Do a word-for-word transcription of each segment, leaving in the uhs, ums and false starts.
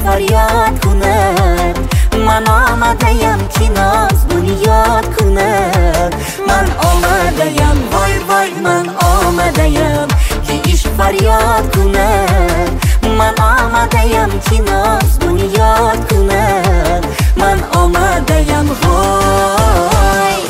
فریاد کند. من آمدیم که ناز بنیاد کند. من آمدیم وای وای من آمدیم که عشق فریاد کند. من آمدیم که ناز بنیاد کند. من آمدیم وای.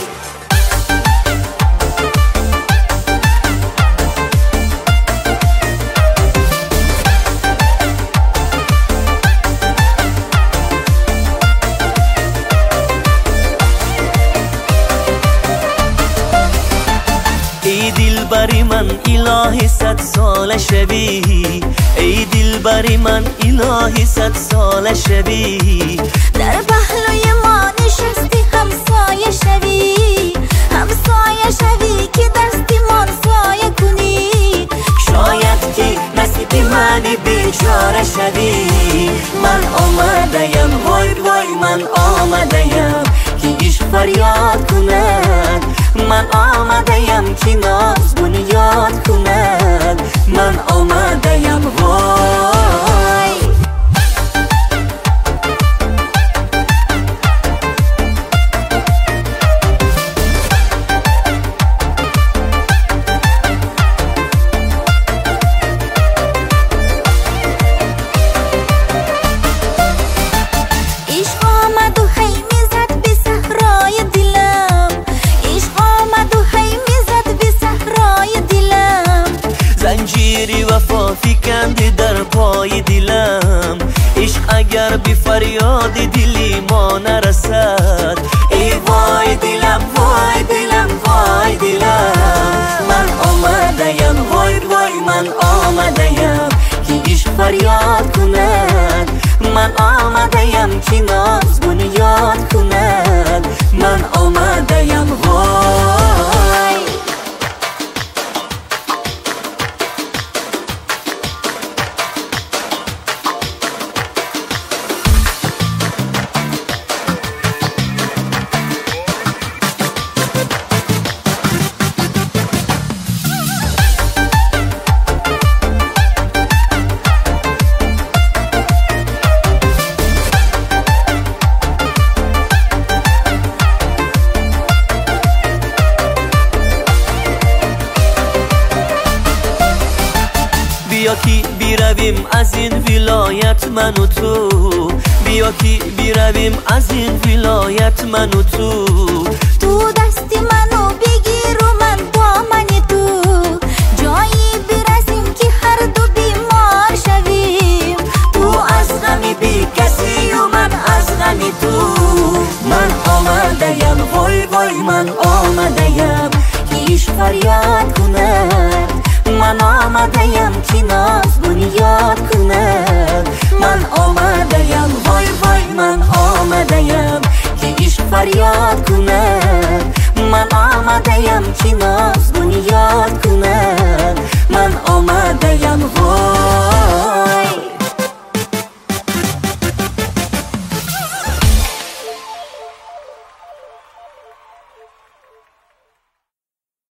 ای دل بری من الهی صد سال شوی. ای دل بری من الهی صد سال شوی. در پهلوی ما نشستی همسایه شوی. همسایه شوی که دستی من سایه کنی. شاید که نصیب من بیچاره شوی. من آمدیم وای وای من آمدیم که عشق فریاد کند. من آمدیم که ناز بنیاد کند. من آمدیم وای. عشق آمد و هی میزد به صحرای دلم. عشق آمد و هی میزد به صحرای دلم. زنجیری وفا فکند در پای دلم. عشق اگر به فریاد دلی ما نرسد. ای وای دلم وای دلم وای دلم. من آمدیم وای وای من آمدیم که عشق فریاد کند. من آمدیم که ناز بنیاد کند. من آمدیم وای. بیا که بیرویم از این ولایت من و تو. بیا که بیرویم از این ولایت من و تو. تو دستی منو بگیر و من دامن تو. جایی برسیم که هر دو بیمار شویم. تو از غمی بی کسی و من از غمی تو. من آمدیم وای وای من آمدیم که عشق فریاد کند. من آمدیم که ناز بنیاد کند. من آمدیم وای وای من آمدیم که عشق فریاد کند. من آمدیم که ناز